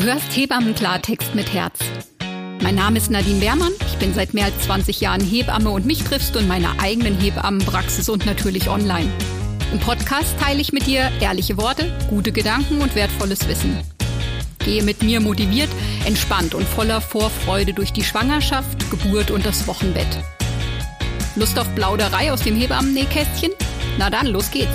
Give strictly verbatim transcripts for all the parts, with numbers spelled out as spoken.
Du hörst Hebammen-Klartext mit Herz. Mein Name ist Nadine Beermann, ich bin seit mehr als zwanzig Jahren Hebamme und mich triffst du in meiner eigenen Hebammenpraxis und natürlich online. Im Podcast teile ich mit dir ehrliche Worte, gute Gedanken und wertvolles Wissen. Gehe mit mir motiviert, entspannt und voller Vorfreude durch die Schwangerschaft, Geburt und das Wochenbett. Lust auf Plauderei aus dem Hebammennähkästchen? Na dann, los geht's!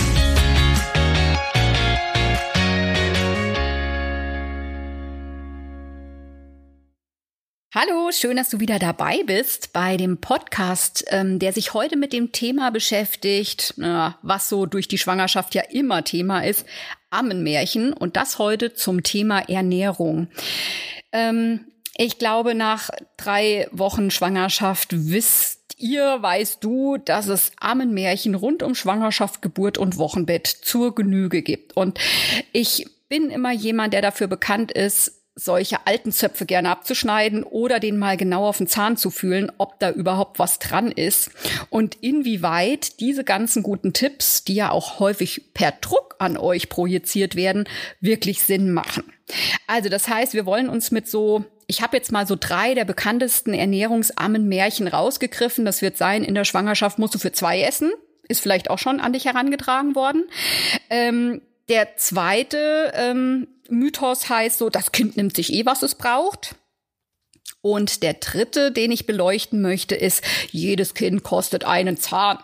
Hallo, schön, dass du wieder dabei bist bei dem Podcast, ähm, der sich heute mit dem Thema beschäftigt, äh, was so durch die Schwangerschaft ja immer Thema ist, Ammenmärchen, und das heute zum Thema Ernährung. Ähm, ich glaube, nach drei Wochen Schwangerschaft wisst ihr, weißt du, dass es Ammenmärchen rund um Schwangerschaft, Geburt und Wochenbett zur Genüge gibt. Und ich bin immer jemand, der dafür bekannt ist, solche alten Zöpfe gerne abzuschneiden oder den mal genau auf den Zahn zu fühlen, ob da überhaupt was dran ist und inwieweit diese ganzen guten Tipps, die ja auch häufig per Druck an euch projiziert werden, wirklich Sinn machen. Also das heißt, wir wollen uns mit so, ich habe jetzt mal so drei der bekanntesten Ernährungsammenmärchen rausgegriffen. Das wird sein, in der Schwangerschaft musst du für zwei essen. Ist vielleicht auch schon an dich herangetragen worden. Ähm, der zweite ähm, Mythos heißt so, das Kind nimmt sich eh, was es braucht. Und der dritte, den ich beleuchten möchte, ist, jedes Kind kostet einen Zahn.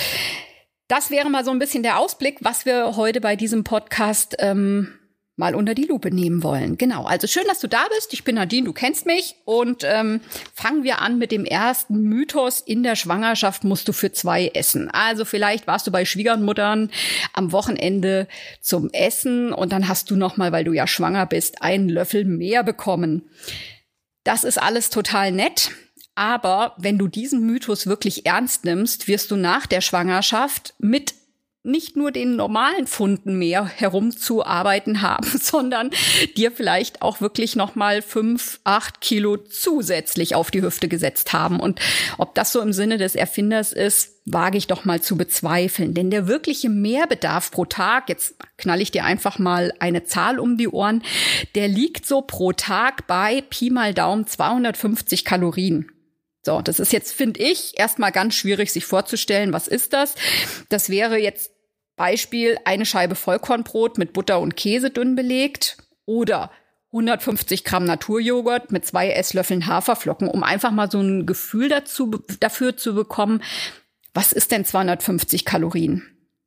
Das wäre mal so ein bisschen der Ausblick, was wir heute bei diesem Podcast ähm, mal unter die Lupe nehmen wollen. Genau, also schön, dass du da bist. Ich bin Nadine, du kennst mich. Und ähm, fangen wir an mit dem ersten Mythos. In der Schwangerschaft musst du für zwei essen. Also vielleicht warst du bei Schwiegermuttern am Wochenende zum Essen und dann hast du nochmal, weil du ja schwanger bist, einen Löffel mehr bekommen. Das ist alles total nett. Aber wenn du diesen Mythos wirklich ernst nimmst, wirst du nach der Schwangerschaft mit nicht nur den normalen Pfunden mehr herumzuarbeiten haben, sondern dir vielleicht auch wirklich noch mal fünf, acht Kilo zusätzlich auf die Hüfte gesetzt haben. Und ob das so im Sinne des Erfinders ist, wage ich doch mal zu bezweifeln. Denn der wirkliche Mehrbedarf pro Tag, jetzt knall ich dir einfach mal eine Zahl um die Ohren, der liegt so pro Tag bei Pi mal Daumen zweihundertfünfzig Kalorien. So, das ist jetzt, finde ich, erstmal ganz schwierig, sich vorzustellen, was ist das? Das wäre jetzt Beispiel eine Scheibe Vollkornbrot mit Butter und Käse dünn belegt oder hundertfünfzig Gramm Naturjoghurt mit zwei Esslöffeln Haferflocken, um einfach mal so ein Gefühl dazu, dafür zu bekommen, was ist denn zweihundertfünfzig Kalorien?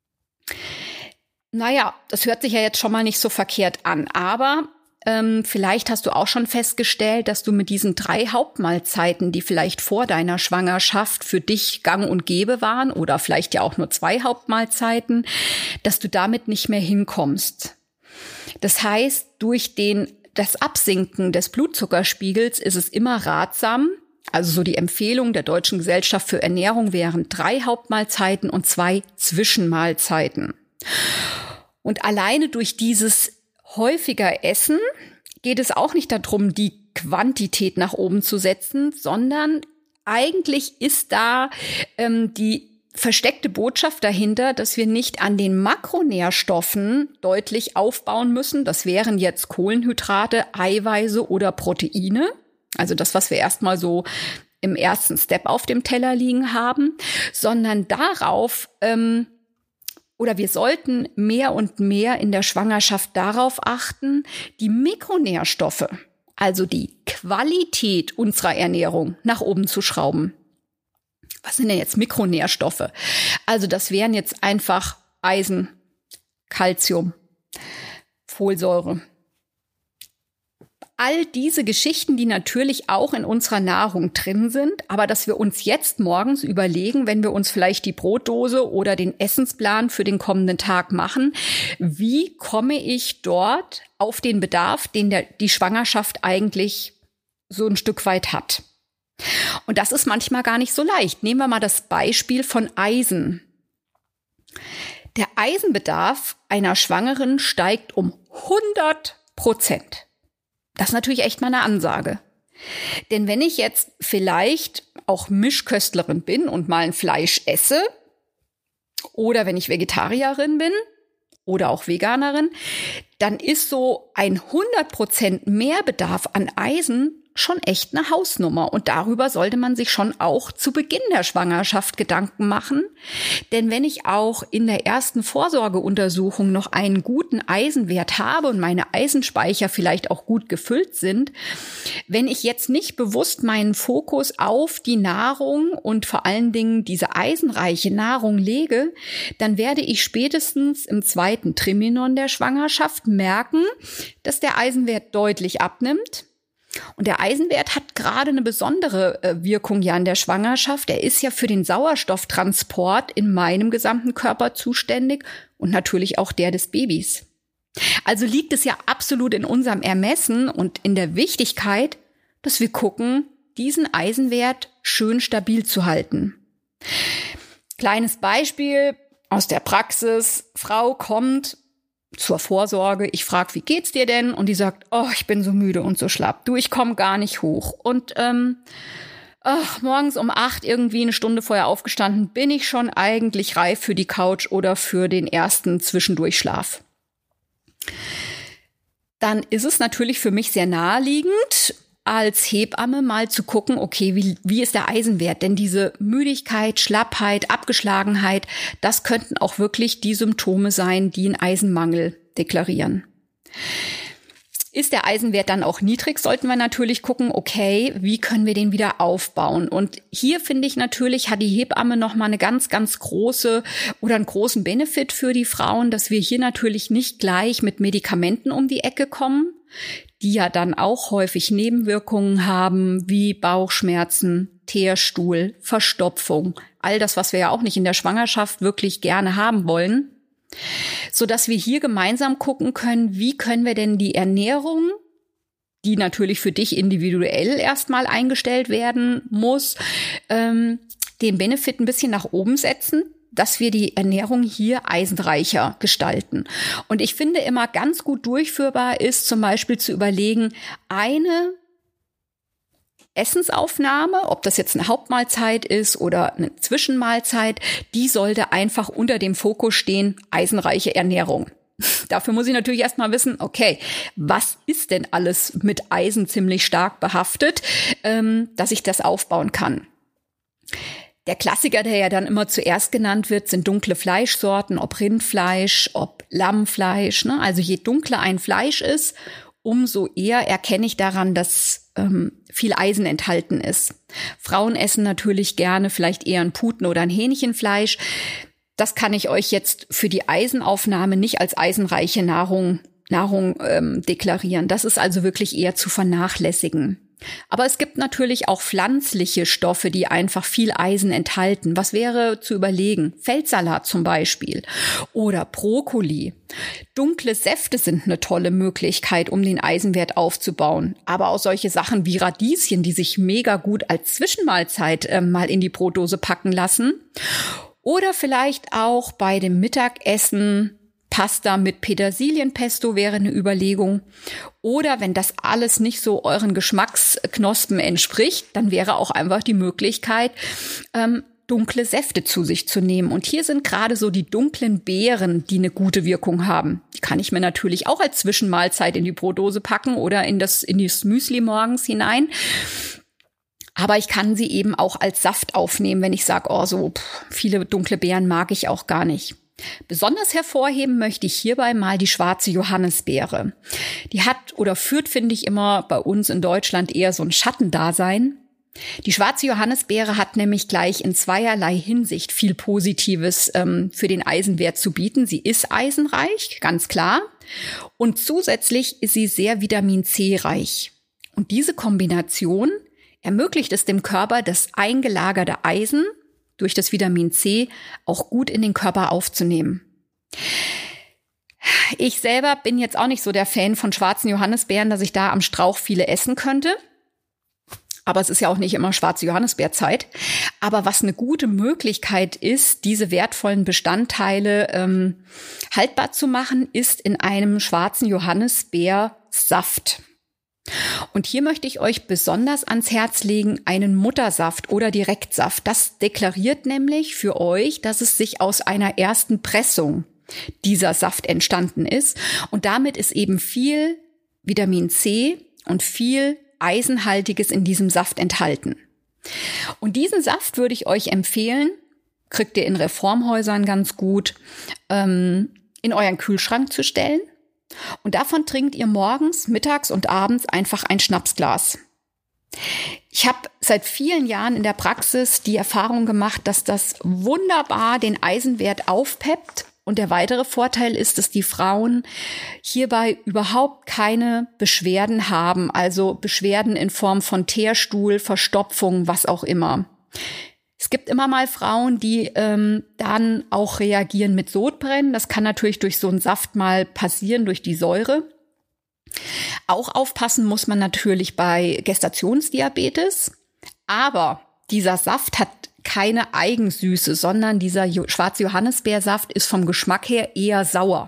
Naja, das hört sich ja jetzt schon mal nicht so verkehrt an, aber Ähm, vielleicht hast du auch schon festgestellt, dass du mit diesen drei Hauptmahlzeiten, die vielleicht vor deiner Schwangerschaft für dich gang und gäbe waren oder vielleicht ja auch nur zwei Hauptmahlzeiten, dass du damit nicht mehr hinkommst. Das heißt, durch den, das Absinken des Blutzuckerspiegels ist es immer ratsam, also so die Empfehlung der Deutschen Gesellschaft für Ernährung wären drei Hauptmahlzeiten und zwei Zwischenmahlzeiten. Und alleine durch dieses häufiger Essen geht es auch nicht darum, die Quantität nach oben zu setzen, sondern eigentlich ist da ähm, die versteckte Botschaft dahinter, dass wir nicht an den Makronährstoffen deutlich aufbauen müssen. Das wären jetzt Kohlenhydrate, Eiweiße oder Proteine. Also das, was wir erstmal so im ersten Step auf dem Teller liegen haben, sondern darauf, ähm, Oder wir sollten mehr und mehr in der Schwangerschaft darauf achten, die Mikronährstoffe, also die Qualität unserer Ernährung, nach oben zu schrauben. Was sind denn jetzt Mikronährstoffe? Also das wären jetzt einfach Eisen, Calcium, Folsäure. All diese Geschichten, die natürlich auch in unserer Nahrung drin sind, aber dass wir uns jetzt morgens überlegen, wenn wir uns vielleicht die Brotdose oder den Essensplan für den kommenden Tag machen, wie komme ich dort auf den Bedarf, den der, die Schwangerschaft eigentlich so ein Stück weit hat. Und das ist manchmal gar nicht so leicht. Nehmen wir mal das Beispiel von Eisen. Der Eisenbedarf einer Schwangeren steigt um hundert Prozent. Das ist natürlich echt mal eine Ansage. Denn wenn ich jetzt vielleicht auch Mischköstlerin bin und mal ein Fleisch esse oder wenn ich Vegetarierin bin oder auch Veganerin, dann ist so ein hundert Prozent Mehrbedarf an Eisen schon echt eine Hausnummer. Und darüber sollte man sich schon auch zu Beginn der Schwangerschaft Gedanken machen. Denn wenn ich auch in der ersten Vorsorgeuntersuchung noch einen guten Eisenwert habe und meine Eisenspeicher vielleicht auch gut gefüllt sind, wenn ich jetzt nicht bewusst meinen Fokus auf die Nahrung und vor allen Dingen diese eisenreiche Nahrung lege, dann werde ich spätestens im zweiten Triminon der Schwangerschaft merken, dass der Eisenwert deutlich abnimmt. Und der Eisenwert hat gerade eine besondere äh, Wirkung ja in der Schwangerschaft. Er ist ja für den Sauerstofftransport in meinem gesamten Körper zuständig und natürlich auch der des Babys. Also liegt es ja absolut in unserem Ermessen und in der Wichtigkeit, dass wir gucken, diesen Eisenwert schön stabil zu halten. Kleines Beispiel aus der Praxis. Frau kommt zur Vorsorge. Ich frage, wie geht's dir denn? Und die sagt, oh, ich bin so müde und so schlapp. Du, ich komme gar nicht hoch. Und ähm, ach, morgens um acht, irgendwie eine Stunde vorher aufgestanden, bin ich schon eigentlich reif für die Couch oder für den ersten Zwischendurchschlaf. Dann ist es natürlich für mich sehr naheliegend, als Hebamme mal zu gucken, okay, wie, wie ist der Eisenwert? Denn diese Müdigkeit, Schlappheit, Abgeschlagenheit, das könnten auch wirklich die Symptome sein, die einen Eisenmangel deklarieren. Ist der Eisenwert dann auch niedrig, sollten wir natürlich gucken, okay, wie können wir den wieder aufbauen? Und hier finde ich natürlich, hat die Hebamme nochmal eine ganz, ganz große oder einen großen Benefit für die Frauen, dass wir hier natürlich nicht gleich mit Medikamenten um die Ecke kommen, die ja dann auch häufig Nebenwirkungen haben, wie Bauchschmerzen, Teerstuhl, Verstopfung, all das, was wir ja auch nicht in der Schwangerschaft wirklich gerne haben wollen, so dass wir hier gemeinsam gucken können, wie können wir denn die Ernährung, die natürlich für dich individuell erstmal eingestellt werden muss, ähm, den Benefit ein bisschen nach oben setzen, dass wir die Ernährung hier eisenreicher gestalten. Und ich finde immer ganz gut durchführbar ist zum Beispiel zu überlegen, eine Essensaufnahme, ob das jetzt eine Hauptmahlzeit ist oder eine Zwischenmahlzeit, die sollte einfach unter dem Fokus stehen, eisenreiche Ernährung. Dafür muss ich natürlich erstmal wissen, okay, was ist denn alles mit Eisen ziemlich stark behaftet, ähm, dass ich das aufbauen kann. Der Klassiker, der ja dann immer zuerst genannt wird, sind dunkle Fleischsorten, ob Rindfleisch, ob Lammfleisch. Ne? Also je dunkler ein Fleisch ist, umso eher erkenne ich daran, dass ähm, viel Eisen enthalten ist. Frauen essen natürlich gerne vielleicht eher ein Puten- oder ein Hähnchenfleisch. Das kann ich euch jetzt für die Eisenaufnahme nicht als eisenreiche Nahrung, Nahrung ähm, deklarieren. Das ist also wirklich eher zu vernachlässigen. Aber es gibt natürlich auch pflanzliche Stoffe, die einfach viel Eisen enthalten. Was wäre zu überlegen? Feldsalat zum Beispiel oder Brokkoli. Dunkle Säfte sind eine tolle Möglichkeit, um den Eisenwert aufzubauen. Aber auch solche Sachen wie Radieschen, die sich mega gut als Zwischenmahlzeit äh, mal in die Brotdose packen lassen. Oder vielleicht auch bei dem Mittagessen Pasta mit Petersilienpesto wäre eine Überlegung. Oder wenn das alles nicht so euren Geschmacksknospen entspricht, dann wäre auch einfach die Möglichkeit, ähm, dunkle Säfte zu sich zu nehmen. Und hier sind gerade so die dunklen Beeren, die eine gute Wirkung haben. Die kann ich mir natürlich auch als Zwischenmahlzeit in die Brotdose packen oder in das, in das Müsli morgens hinein. Aber ich kann sie eben auch als Saft aufnehmen, wenn ich sage, oh, so pff, viele dunkle Beeren mag ich auch gar nicht. Besonders hervorheben möchte ich hierbei mal die schwarze Johannisbeere. Die hat oder führt, finde ich, immer bei uns in Deutschland eher so ein Schattendasein. Die schwarze Johannisbeere hat nämlich gleich in zweierlei Hinsicht viel Positives ähm, für den Eisenwert zu bieten. Sie ist eisenreich, ganz klar. Und zusätzlich ist sie sehr Vitamin C reich. Und diese Kombination ermöglicht es dem Körper, das eingelagerte Eisen durch das Vitamin C auch gut in den Körper aufzunehmen. Ich selber bin jetzt auch nicht so der Fan von schwarzen Johannisbeeren, dass ich da am Strauch viele essen könnte. Aber es ist ja auch nicht immer schwarze Johannisbeerzeit. Aber was eine gute Möglichkeit ist, diese wertvollen Bestandteile ähm, haltbar zu machen, ist in einem schwarzen Johannisbeersaft. Und hier möchte ich euch besonders ans Herz legen, einen Muttersaft oder Direktsaft. Das deklariert nämlich für euch, dass es sich aus einer ersten Pressung dieser Saft entstanden ist. Und damit ist eben viel Vitamin C und viel Eisenhaltiges in diesem Saft enthalten. Und diesen Saft würde ich euch empfehlen, kriegt ihr in Reformhäusern ganz gut, ähm, in euren Kühlschrank zu stellen. Und davon trinkt ihr morgens, mittags und abends einfach ein Schnapsglas. Ich habe seit vielen Jahren in der Praxis die Erfahrung gemacht, dass das wunderbar den Eisenwert aufpeppt. Und der weitere Vorteil ist, dass die Frauen hierbei überhaupt keine Beschwerden haben, also Beschwerden in Form von Teerstuhl, Verstopfung, was auch immer. Es gibt immer mal Frauen, die ähm, dann auch reagieren mit Sodbrennen. Das kann natürlich durch so einen Saft mal passieren, durch die Säure. Auch aufpassen muss man natürlich bei Gestationsdiabetes. Aber dieser Saft hat keine Eigensüße, sondern dieser schwarze Johannisbeersaft ist vom Geschmack her eher sauer.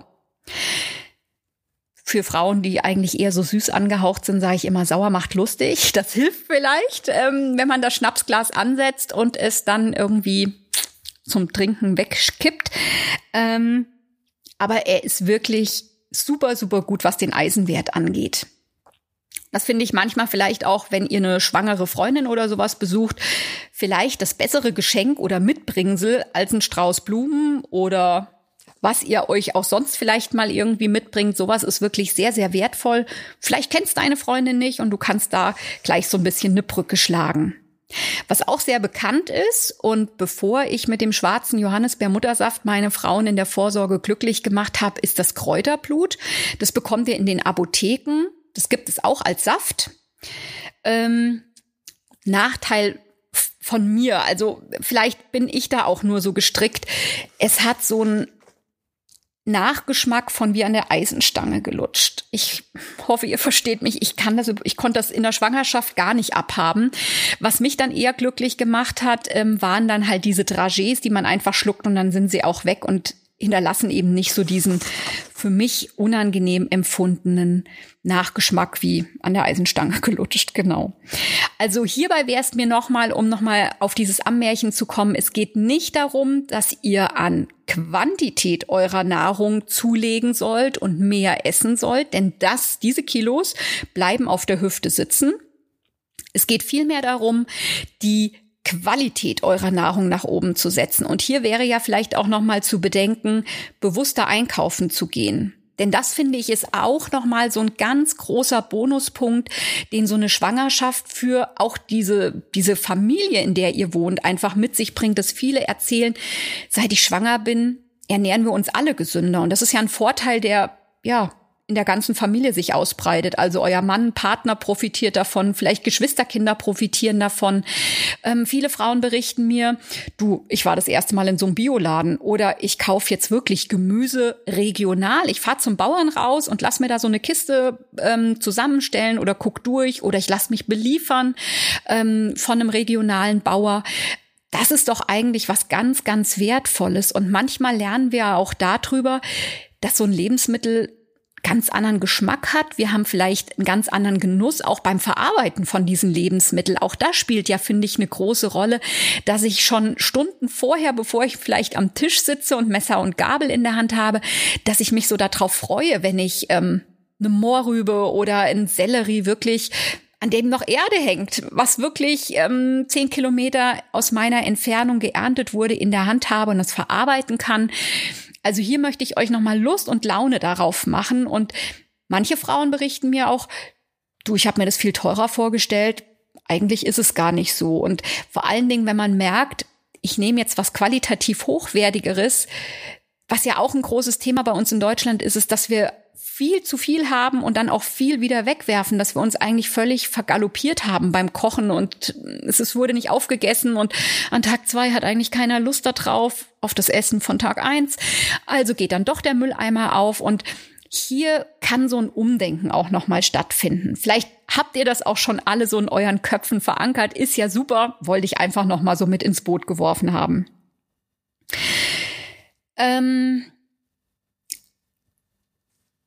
Für Frauen, die eigentlich eher so süß angehaucht sind, sage ich immer, sauer macht lustig. Das hilft vielleicht, ähm, wenn man das Schnapsglas ansetzt und es dann irgendwie zum Trinken wegkippt. Ähm, aber er ist wirklich super, super gut, was den Eisenwert angeht. Das finde ich manchmal vielleicht auch, wenn ihr eine schwangere Freundin oder sowas besucht, vielleicht das bessere Geschenk oder Mitbringsel als ein Strauß Blumen oder was ihr euch auch sonst vielleicht mal irgendwie mitbringt. Sowas ist wirklich sehr, sehr wertvoll. Vielleicht kennst deine Freundin nicht und du kannst da gleich so ein bisschen eine Brücke schlagen. Was auch sehr bekannt ist, und bevor ich mit dem schwarzen Johannisbeermuttersaft meine Frauen in der Vorsorge glücklich gemacht habe, ist das Kräuterblut. Das bekommt ihr in den Apotheken. Das gibt es auch als Saft. Ähm, Nachteil von mir, also vielleicht bin ich da auch nur so gestrickt. Es hat so einen Nachgeschmack von wie an der Eisenstange gelutscht. Ich hoffe, ihr versteht mich. Ich kann das, ich konnte das in der Schwangerschaft gar nicht abhaben. Was mich dann eher glücklich gemacht hat, ähm, waren dann halt diese Dragés, die man einfach schluckt und dann sind sie auch weg und hinterlassen eben nicht so diesen für mich unangenehm empfundenen Nachgeschmack wie an der Eisenstange gelutscht, genau. Also hierbei wäre es mir nochmal, um nochmal auf dieses Ammärchen zu kommen, es geht nicht darum, dass ihr an Quantität eurer Nahrung zulegen sollt und mehr essen sollt, denn das, diese Kilos bleiben auf der Hüfte sitzen. Es geht vielmehr darum, die Qualität eurer Nahrung nach oben zu setzen. Und hier wäre ja vielleicht auch noch mal zu bedenken, bewusster einkaufen zu gehen. Denn das, finde ich, ist auch noch mal so ein ganz großer Bonuspunkt, den so eine Schwangerschaft für auch diese, diese Familie, in der ihr wohnt, einfach mit sich bringt, dass viele erzählen, seit ich schwanger bin, ernähren wir uns alle gesünder. Und das ist ja ein Vorteil, der, ja, in der ganzen Familie sich ausbreitet. Also euer Mann, Partner profitiert davon, vielleicht Geschwisterkinder profitieren davon. Ähm, viele Frauen berichten mir, du, ich war das erste Mal in so einem Bioladen oder ich kaufe jetzt wirklich Gemüse regional. Ich fahre zum Bauern raus und lass mir da so eine Kiste ähm, zusammenstellen oder guck durch oder ich lass mich beliefern ähm, von einem regionalen Bauer. Das ist doch eigentlich was ganz, ganz Wertvolles. Und manchmal lernen wir auch darüber, dass so ein Lebensmittel ganz anderen Geschmack hat. Wir haben vielleicht einen ganz anderen Genuss, auch beim Verarbeiten von diesen Lebensmitteln. Auch das spielt ja, finde ich, eine große Rolle, dass ich schon Stunden vorher, bevor ich vielleicht am Tisch sitze und Messer und Gabel in der Hand habe, dass ich mich so darauf freue, wenn ich ähm, eine Mohrrübe oder ein Sellerie wirklich, an dem noch Erde hängt, was wirklich ähm, zehn Kilometer aus meiner Entfernung geerntet wurde, in der Hand habe und das verarbeiten kann. Also hier möchte ich euch nochmal Lust und Laune darauf machen. Und manche Frauen berichten mir auch, du, ich habe mir das viel teurer vorgestellt. Eigentlich ist es gar nicht so. Und vor allen Dingen, wenn man merkt, ich nehme jetzt was qualitativ Hochwertigeres, was ja auch ein großes Thema bei uns in Deutschland ist, ist, dass wir viel zu viel haben und dann auch viel wieder wegwerfen, dass wir uns eigentlich völlig vergaloppiert haben beim Kochen und es, es wurde nicht aufgegessen und an Tag zwei hat eigentlich keiner Lust darauf, auf das Essen von Tag eins. Also geht dann doch der Mülleimer auf und hier kann so ein Umdenken auch nochmal stattfinden. Vielleicht habt ihr das auch schon alle so in euren Köpfen verankert, ist ja super, wollte ich einfach nochmal so mit ins Boot geworfen haben. Ähm...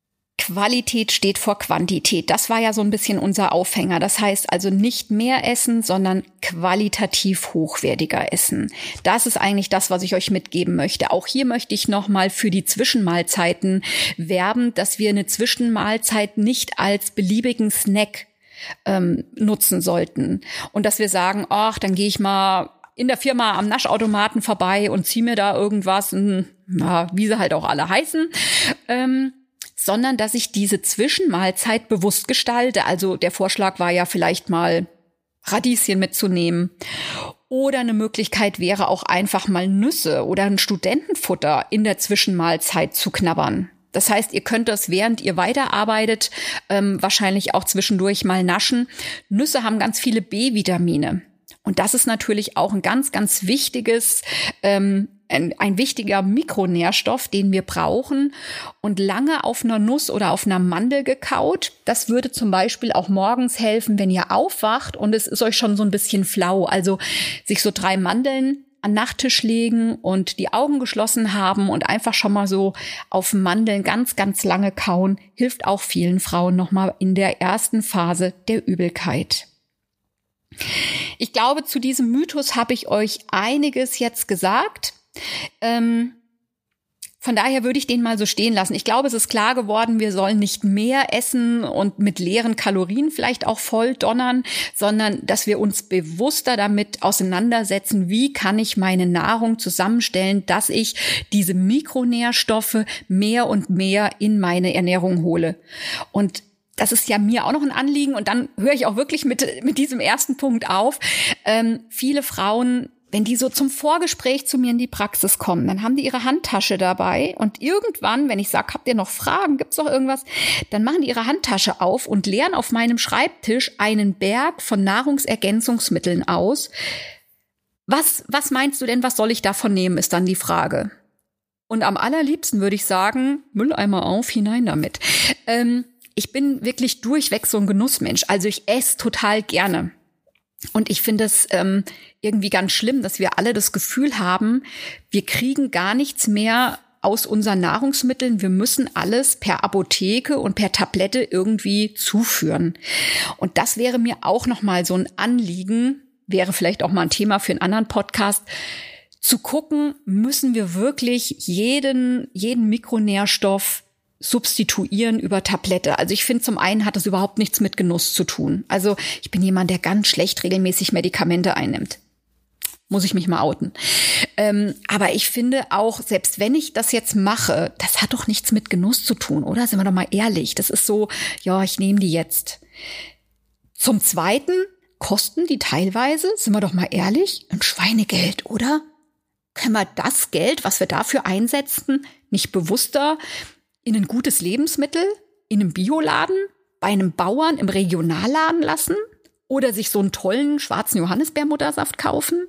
Qualität steht vor Quantität. Das war ja so ein bisschen unser Aufhänger. Das heißt also nicht mehr essen, sondern qualitativ hochwertiger essen. Das ist eigentlich das, was ich euch mitgeben möchte. Auch hier möchte ich nochmal für die Zwischenmahlzeiten werben, dass wir eine Zwischenmahlzeit nicht als beliebigen Snack ähm, nutzen sollten. Und dass wir sagen, ach, dann gehe ich mal in der Firma am Naschautomaten vorbei und ziehe mir da irgendwas, na, wie sie halt auch alle heißen, ähm, sondern dass ich diese Zwischenmahlzeit bewusst gestalte. Also der Vorschlag war ja vielleicht mal Radieschen mitzunehmen. Oder eine Möglichkeit wäre auch einfach mal Nüsse oder ein Studentenfutter in der Zwischenmahlzeit zu knabbern. Das heißt, ihr könnt das, während ihr weiterarbeitet, ähm, wahrscheinlich auch zwischendurch mal naschen. Nüsse haben ganz viele B-Vitamine. Und das ist natürlich auch ein ganz, ganz wichtiges, ähm, ein, ein wichtiger Mikronährstoff, den wir brauchen. Und lange auf einer Nuss oder auf einer Mandel gekaut, das würde zum Beispiel auch morgens helfen, wenn ihr aufwacht und es ist euch schon so ein bisschen flau. Also sich so drei Mandeln an den Nachttisch legen und die Augen geschlossen haben und einfach schon mal so auf Mandeln ganz, ganz lange kauen, hilft auch vielen Frauen nochmal in der ersten Phase der Übelkeit. Ich glaube, zu diesem Mythos habe ich euch einiges jetzt gesagt. Ähm, von daher würde ich den mal so stehen lassen. Ich glaube, es ist klar geworden, wir sollen nicht mehr essen und mit leeren Kalorien vielleicht auch voll donnern, sondern dass wir uns bewusster damit auseinandersetzen, wie kann ich meine Nahrung zusammenstellen, dass ich diese Mikronährstoffe mehr und mehr in meine Ernährung hole. Und das ist ja mir auch noch ein Anliegen und dann höre ich auch wirklich mit, mit diesem ersten Punkt auf. Ähm, viele Frauen, wenn die so zum Vorgespräch zu mir in die Praxis kommen, dann haben die ihre Handtasche dabei und irgendwann, wenn ich sage, habt ihr noch Fragen, gibt's noch irgendwas, dann machen die ihre Handtasche auf und leeren auf meinem Schreibtisch einen Berg von Nahrungsergänzungsmitteln aus. Was, was meinst du denn, was soll ich davon nehmen, ist dann die Frage. Und am allerliebsten würde ich sagen, Mülleimer auf, hinein damit. Ähm, Ich bin wirklich durchweg so ein Genussmensch. Also ich esse total gerne. Und ich finde es ähm, irgendwie ganz schlimm, dass wir alle das Gefühl haben, wir kriegen gar nichts mehr aus unseren Nahrungsmitteln. Wir müssen alles per Apotheke und per Tablette irgendwie zuführen. Und das wäre mir auch nochmal so ein Anliegen, wäre vielleicht auch mal ein Thema für einen anderen Podcast, zu gucken, müssen wir wirklich jeden, jeden Mikronährstoff substituieren über Tablette. Also ich finde, zum einen hat das überhaupt nichts mit Genuss zu tun. Also ich bin jemand, der ganz schlecht regelmäßig Medikamente einnimmt. Muss ich mich mal outen. Ähm, aber ich finde auch, selbst wenn ich das jetzt mache, das hat doch nichts mit Genuss zu tun, oder? Sind wir doch mal ehrlich. Das ist so, ja, ich nehme die jetzt. Zum Zweiten kosten die teilweise, sind wir doch mal ehrlich, ein Schweinegeld, oder? Können wir das Geld, was wir dafür einsetzen, nicht bewusster in ein gutes Lebensmittel, in einem Bioladen, bei einem Bauern im Regionalladen lassen oder sich so einen tollen schwarzen Johannisbeermuttersaft kaufen?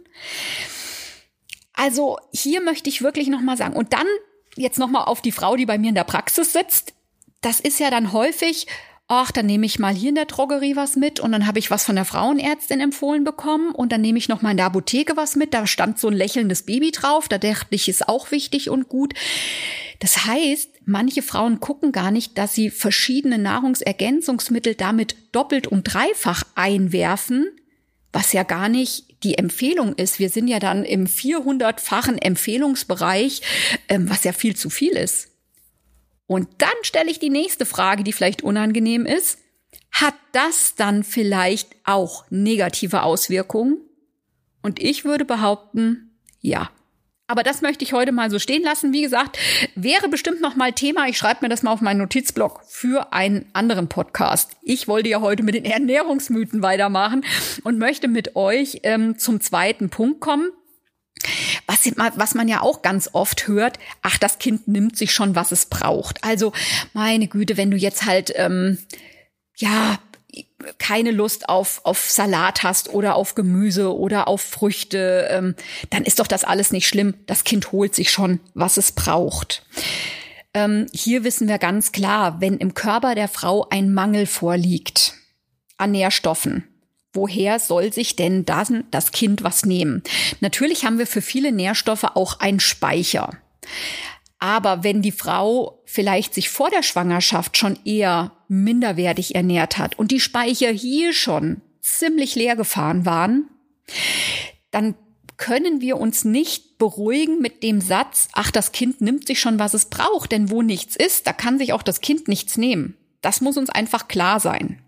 Also hier möchte ich wirklich nochmal sagen, und dann jetzt nochmal auf die Frau, die bei mir in der Praxis sitzt, das ist ja dann häufig, ach, dann nehme ich mal hier in der Drogerie was mit und dann habe ich was von der Frauenärztin empfohlen bekommen und dann nehme ich noch mal in der Apotheke was mit, da stand so ein lächelndes Baby drauf, da dachte ich, ist auch wichtig und gut. Das heißt, manche Frauen gucken gar nicht, dass sie verschiedene Nahrungsergänzungsmittel damit doppelt und dreifach einwerfen, was ja gar nicht die Empfehlung ist. Wir sind ja dann im vierhundertfachen Empfehlungsbereich, ähm, was ja viel zu viel ist. Und dann stelle ich die nächste Frage, die vielleicht unangenehm ist. Hat das dann vielleicht auch negative Auswirkungen? Und ich würde behaupten, ja. Aber das möchte ich heute mal so stehen lassen. Wie gesagt, wäre bestimmt noch mal Thema. Ich schreibe mir das mal auf meinen Notizblock für einen anderen Podcast. Ich wollte ja heute mit den Ernährungsmythen weitermachen und möchte mit euch ähm, zum zweiten Punkt kommen. Was, was man ja auch ganz oft hört, ach, das Kind nimmt sich schon, was es braucht. Also, meine Güte, wenn du jetzt halt, ähm, ja, keine Lust auf, auf Salat hast oder auf Gemüse oder auf Früchte, ähm, dann ist doch das alles nicht schlimm. Das Kind holt sich schon, was es braucht. Ähm, hier wissen wir ganz klar, wenn im Körper der Frau ein Mangel vorliegt an Nährstoffen, woher soll sich denn das, das Kind was nehmen? Natürlich haben wir für viele Nährstoffe auch einen Speicher. Aber wenn die Frau vielleicht sich vor der Schwangerschaft schon eher minderwertig ernährt hat und die Speicher hier schon ziemlich leer gefahren waren, dann können wir uns nicht beruhigen mit dem Satz, ach, das Kind nimmt sich schon, was es braucht, denn wo nichts ist, da kann sich auch das Kind nichts nehmen. Das muss uns einfach klar sein.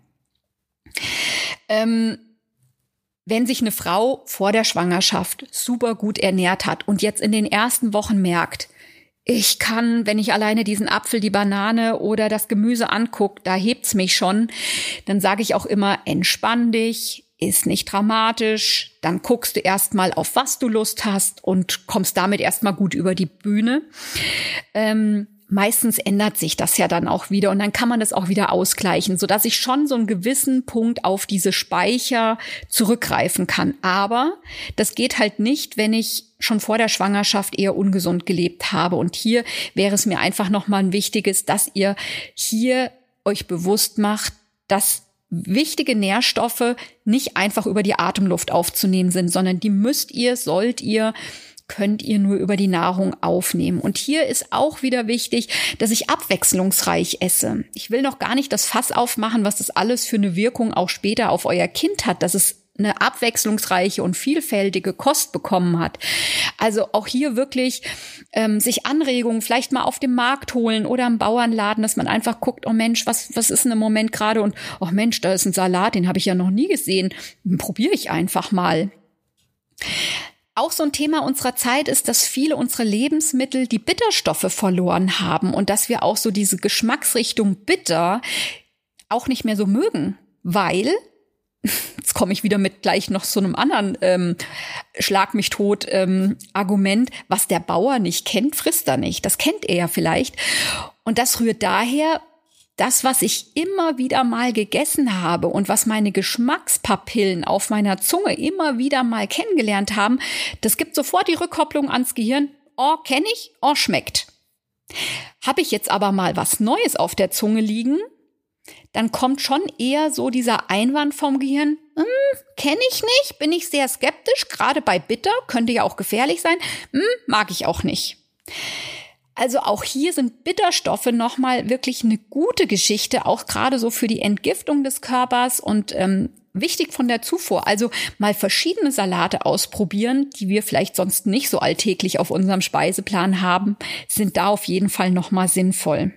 Ähm, wenn sich eine Frau vor der Schwangerschaft super gut ernährt hat und jetzt in den ersten Wochen merkt, ich kann, wenn ich alleine diesen Apfel, die Banane oder das Gemüse angucke, da hebt's mich schon, dann sage ich auch immer, entspann dich, ist nicht dramatisch, dann guckst du erstmal, auf was du Lust hast und kommst damit erstmal gut über die Bühne. Ähm, meistens ändert sich das ja dann auch wieder und dann kann man das auch wieder ausgleichen, sodass ich schon so einen gewissen Punkt auf diese Speicher zurückgreifen kann. Aber das geht halt nicht, wenn ich schon vor der Schwangerschaft eher ungesund gelebt habe. Und hier wäre es mir einfach nochmal ein wichtiges, dass ihr hier euch bewusst macht, dass wichtige Nährstoffe nicht einfach über die Atemluft aufzunehmen sind, sondern die müsst ihr, sollt ihr, könnt ihr nur über die Nahrung aufnehmen. Und hier ist auch wieder wichtig, dass ich abwechslungsreich esse. Ich will noch gar nicht das Fass aufmachen, was das alles für eine Wirkung auch später auf euer Kind hat, dass es eine abwechslungsreiche und vielfältige Kost bekommen hat. Also auch hier wirklich ähm, sich Anregungen vielleicht mal auf dem Markt holen oder im Bauernladen, dass man einfach guckt, oh Mensch, was was ist denn im Moment gerade? Und oh Mensch, da ist ein Salat, den habe ich ja noch nie gesehen. Den probiere ich einfach mal. Auch so ein Thema unserer Zeit ist, dass viele unserer Lebensmittel die Bitterstoffe verloren haben und dass wir auch so diese Geschmacksrichtung bitter auch nicht mehr so mögen, weil jetzt komme ich wieder mit gleich noch so einem anderen ähm, Schlag mich tot ähm, Argument, was der Bauer nicht kennt, frisst er nicht. Das kennt er ja vielleicht. Und das rührt daher, das, was ich immer wieder mal gegessen habe und was meine Geschmackspapillen auf meiner Zunge immer wieder mal kennengelernt haben, das gibt sofort die Rückkopplung ans Gehirn. Oh, kenne ich, oh, schmeckt. Habe ich jetzt aber mal was Neues auf der Zunge liegen, dann kommt schon eher so dieser Einwand vom Gehirn, hm, kenne ich nicht, bin ich sehr skeptisch, gerade bei bitter, könnte ja auch gefährlich sein, hm, mag ich auch nicht. Also auch hier sind Bitterstoffe nochmal wirklich eine gute Geschichte, auch gerade so für die Entgiftung des Körpers und ähm, wichtig von der Zufuhr. Also mal verschiedene Salate ausprobieren, die wir vielleicht sonst nicht so alltäglich auf unserem Speiseplan haben, sind da auf jeden Fall nochmal sinnvoll.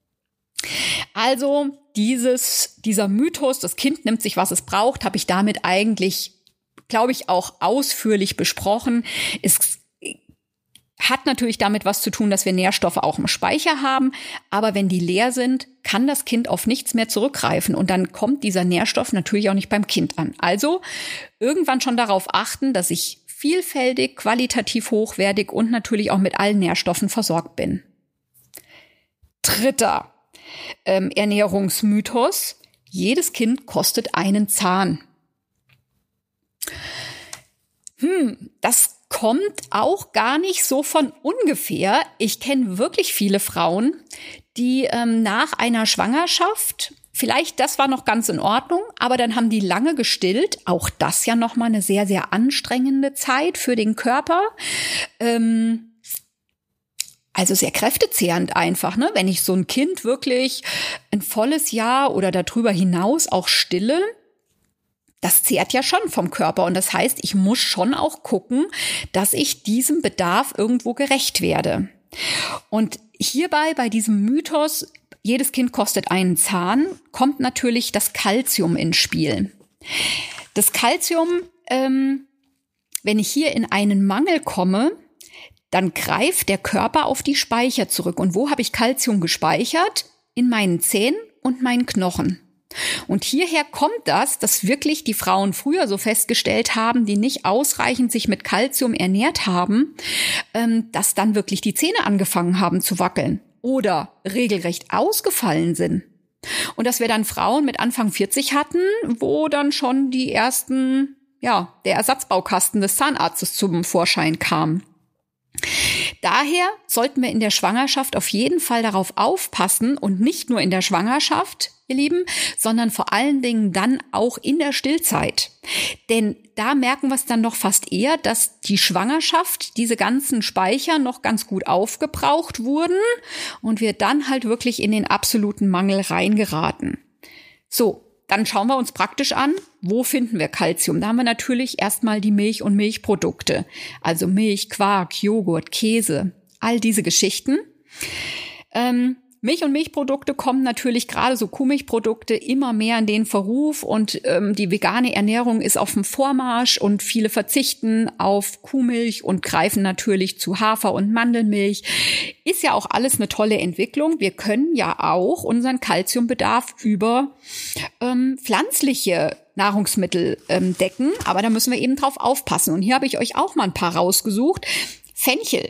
Also dieses, dieser Mythos, das Kind nimmt sich, was es braucht, habe ich damit eigentlich, glaube ich, auch ausführlich besprochen. Es hat natürlich damit was zu tun, dass wir Nährstoffe auch im Speicher haben, aber wenn die leer sind, kann das Kind auf nichts mehr zurückgreifen und dann kommt dieser Nährstoff natürlich auch nicht beim Kind an. Also irgendwann schon darauf achten, dass ich vielfältig, qualitativ hochwertig und natürlich auch mit allen Nährstoffen versorgt bin. Dritter ähm, Ernährungsmythos: Jedes Kind kostet einen Zahn. Hm, das kommt auch gar nicht so von ungefähr. Ich kenne wirklich viele Frauen, die ähm, nach einer Schwangerschaft, vielleicht das war noch ganz in Ordnung, aber dann haben die lange gestillt. Auch das ja nochmal eine sehr, sehr anstrengende Zeit für den Körper. Ähm, also sehr kräftezehrend einfach, ne? Wenn ich so ein Kind wirklich ein volles Jahr oder darüber hinaus auch stille, das zehrt ja schon vom Körper und das heißt, ich muss schon auch gucken, dass ich diesem Bedarf irgendwo gerecht werde. Und hierbei, bei diesem Mythos, jedes Kind kostet einen Zahn, kommt natürlich das Kalzium ins Spiel. Das Kalzium, ähm, wenn ich hier in einen Mangel komme, dann greift der Körper auf die Speicher zurück. Und wo habe ich Kalzium gespeichert? In meinen Zähnen und meinen Knochen. Und hierher kommt das, dass wirklich die Frauen früher so festgestellt haben, die nicht ausreichend sich mit Kalzium ernährt haben, dass dann wirklich die Zähne angefangen haben zu wackeln oder regelrecht ausgefallen sind. Und dass wir dann Frauen mit Anfang vierzig hatten, wo dann schon die ersten, ja, der Ersatzbaukasten des Zahnarztes zum Vorschein kam. Daher sollten wir in der Schwangerschaft auf jeden Fall darauf aufpassen und nicht nur in der Schwangerschaft, ihr Lieben, sondern vor allen Dingen dann auch in der Stillzeit. Denn da merken wir es dann noch fast eher, dass die Schwangerschaft, diese ganzen Speicher noch ganz gut aufgebraucht wurden und wir dann halt wirklich in den absoluten Mangel reingeraten. So, dann schauen wir uns praktisch an, wo finden wir Kalzium? Da haben wir natürlich erstmal die Milch- und Milchprodukte, also Milch, Quark, Joghurt, Käse, all diese Geschichten. Ähm, Milch- und Milchprodukte kommen natürlich, gerade so Kuhmilchprodukte, immer mehr in den Verruf und ähm, die vegane Ernährung ist auf dem Vormarsch und viele verzichten auf Kuhmilch und greifen natürlich zu Hafer- und Mandelmilch. Ist ja auch alles eine tolle Entwicklung. Wir können ja auch unseren Kalziumbedarf über ähm, pflanzliche Nahrungsmittel ähm, decken, aber da müssen wir eben drauf aufpassen. Und hier habe ich euch auch mal ein paar rausgesucht. Fenchel,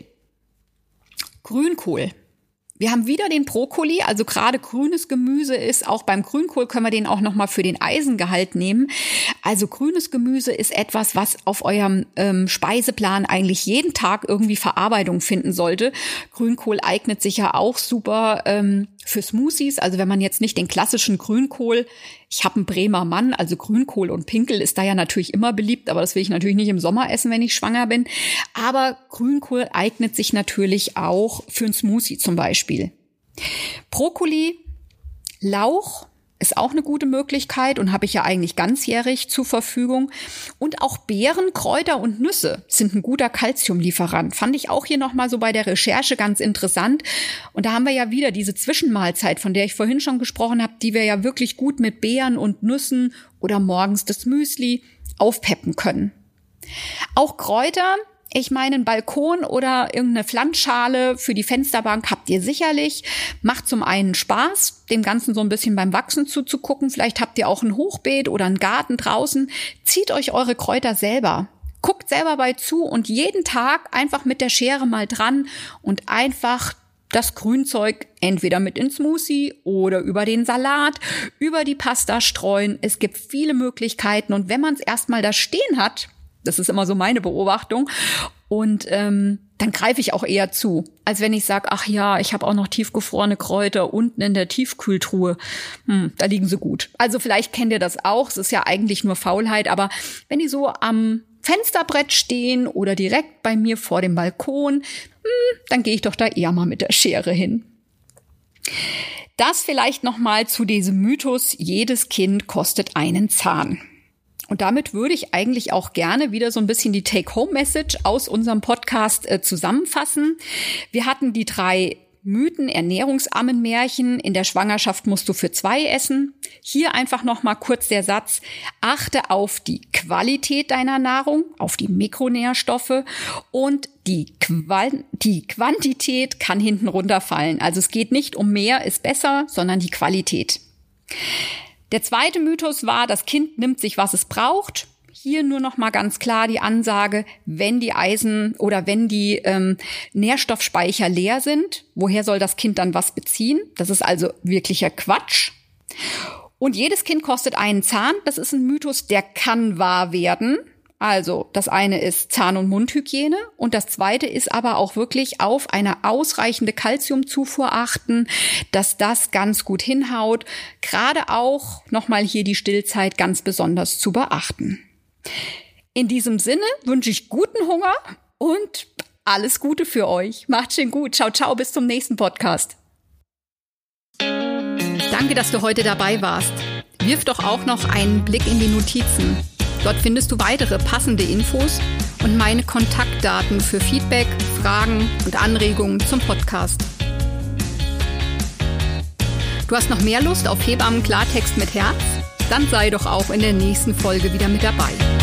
Grünkohl. Wir haben wieder den Brokkoli, also gerade grünes Gemüse ist, auch beim Grünkohl können wir den auch nochmal für den Eisengehalt nehmen. Also grünes Gemüse ist etwas, was auf eurem ähm, Speiseplan eigentlich jeden Tag irgendwie Verarbeitung finden sollte. Grünkohl eignet sich ja auch super ähm, für Smoothies, also wenn man jetzt nicht den klassischen Grünkohl, ich habe einen Bremer Mann, also Grünkohl und Pinkel ist da ja natürlich immer beliebt, aber das will ich natürlich nicht im Sommer essen, wenn ich schwanger bin. Aber Grünkohl eignet sich natürlich auch für einen Smoothie zum Beispiel. Brokkoli, Lauch ist auch eine gute Möglichkeit und habe ich ja eigentlich ganzjährig zur Verfügung. Und auch Beeren, Kräuter und Nüsse sind ein guter Kalziumlieferant. Fand ich auch hier nochmal so bei der Recherche ganz interessant. Und da haben wir ja wieder diese Zwischenmahlzeit, von der ich vorhin schon gesprochen habe, die wir ja wirklich gut mit Beeren und Nüssen oder morgens das Müsli aufpeppen können. Auch Kräuter. Ich meine, ein Balkon oder irgendeine Pflanzschale für die Fensterbank habt ihr sicherlich. Macht zum einen Spaß, dem Ganzen so ein bisschen beim Wachsen zuzugucken. Vielleicht habt ihr auch ein Hochbeet oder einen Garten draußen. Zieht euch eure Kräuter selber. Guckt selber bei zu und jeden Tag einfach mit der Schere mal dran und einfach das Grünzeug entweder mit ins Smoothie oder über den Salat, über die Pasta streuen. Es gibt viele Möglichkeiten und wenn man es erstmal da stehen hat, das ist immer so meine Beobachtung. Und ähm, dann greife ich auch eher zu, als wenn ich sage, ach ja, ich habe auch noch tiefgefrorene Kräuter unten in der Tiefkühltruhe. Hm, da liegen sie gut. Also vielleicht kennt ihr das auch. Es ist ja eigentlich nur Faulheit. Aber wenn die so am Fensterbrett stehen oder direkt bei mir vor dem Balkon, hm, dann gehe ich doch da eher mal mit der Schere hin. Das vielleicht noch mal zu diesem Mythos, jedes Kind kostet einen Zahn. Und damit würde ich eigentlich auch gerne wieder so ein bisschen die Take-Home-Message aus unserem Podcast äh, zusammenfassen. Wir hatten die drei Mythen, Ernährungsammenmärchen. In der Schwangerschaft musst du für zwei essen. Hier einfach noch mal kurz der Satz: Achte auf die Qualität deiner Nahrung, auf die Mikronährstoffe und die, Qual- die Quantität kann hinten runterfallen. Also es geht nicht um mehr ist besser, sondern die Qualität. Der zweite Mythos war, das Kind nimmt sich, was es braucht. Hier nur noch mal ganz klar die Ansage, wenn die Eisen- oder wenn die ähm, Nährstoffspeicher leer sind, woher soll das Kind dann was beziehen? Das ist also wirklicher Quatsch. Und jedes Kind kostet einen Zahn. Das ist ein Mythos, der kann wahr werden. Also das eine ist Zahn- und Mundhygiene und das zweite ist aber auch wirklich auf eine ausreichende Kalziumzufuhr achten, dass das ganz gut hinhaut. Gerade auch nochmal hier die Stillzeit ganz besonders zu beachten. In diesem Sinne wünsche ich guten Hunger und alles Gute für euch. Macht schön gut. Ciao, ciao, bis zum nächsten Podcast. Danke, dass du heute dabei warst. Wirf doch auch noch einen Blick in die Notizen. Dort findest du weitere passende Infos und meine Kontaktdaten für Feedback, Fragen und Anregungen zum Podcast. Du hast noch mehr Lust auf Hebammen Klartext mit Herz? Dann sei doch auch in der nächsten Folge wieder mit dabei.